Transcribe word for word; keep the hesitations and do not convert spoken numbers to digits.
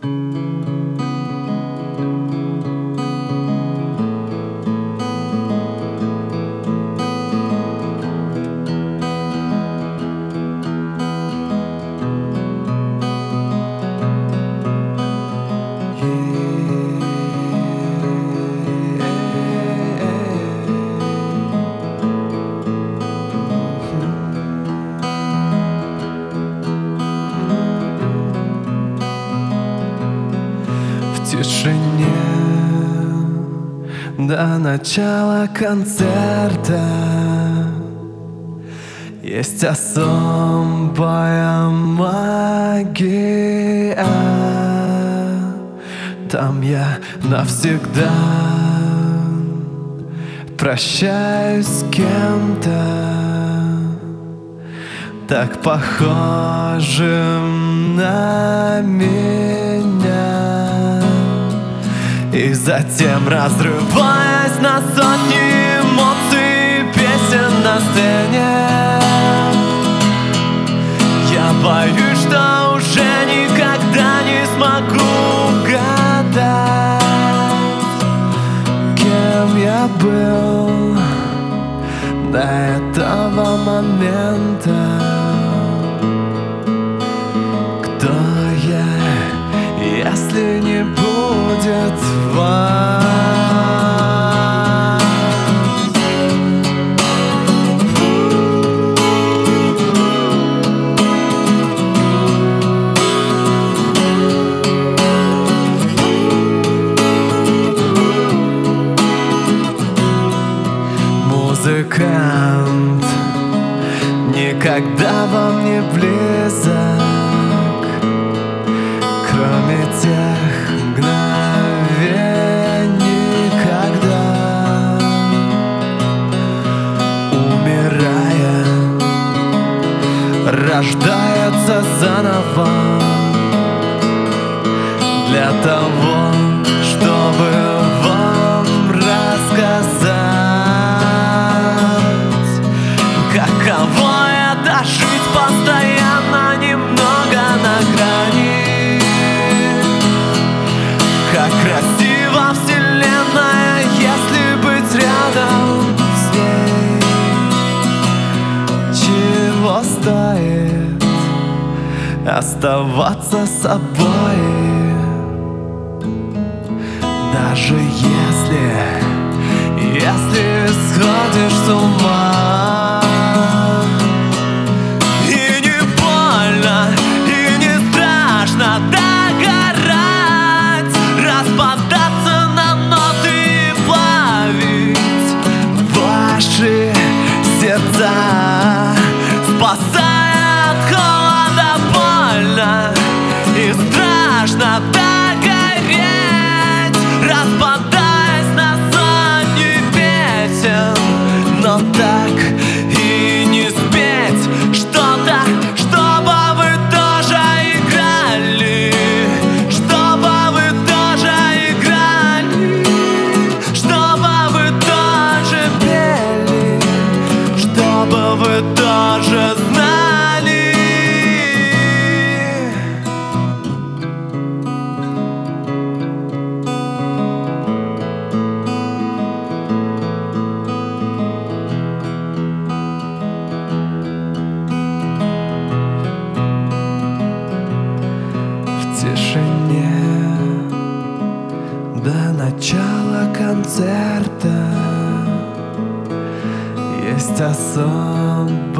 В тишине до начала концерта есть особая магия. Там я навсегда прощаюсь с кем-то, так похожим на меня. И затем, разрываясь на сотни эмоций, песен на сцене, я боюсь, что уже никогда не смогу угадать, кем я был до этого момента. Кто я, если не будет вас? Музыкант никогда вам не близок, кроме тех мгновений, когда, умирая, рождается заново для того, чтобы вам рассказать, каково это жить постоянно немного на грани. Как красива вселенная, если быть рядом с ней. Чего стоит оставаться собой, даже если, если сходишь с ума. И не больно, и не страшно догорать, распадаться на ноты и плавить ваши сердца, спасая от холода. Больно и страшно догореть, распадаясь на сотни песен, но так и не спеть что-то, чтобы вы тоже играли, чтобы вы тоже играли, чтобы вы тоже пели, чтобы вы тоже знали. В тишине до начала концерта есть особая